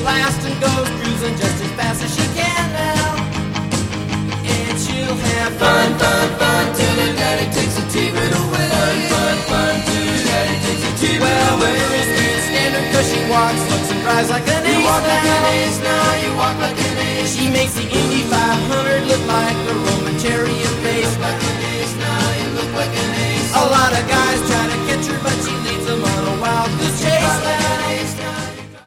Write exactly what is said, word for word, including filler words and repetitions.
last and goes cruising just as fast as she can now. And she'll have fun, fun, fun till her daddy takes a T-bird away. Fun, fun, fun till her daddy takes a T-bird well, away. Well, the speed standard cause she walks, looks and drives like an you ace walk now. Like an ace now, you walk like an ace. She makes the Indy five hundred look like a Roman chariot.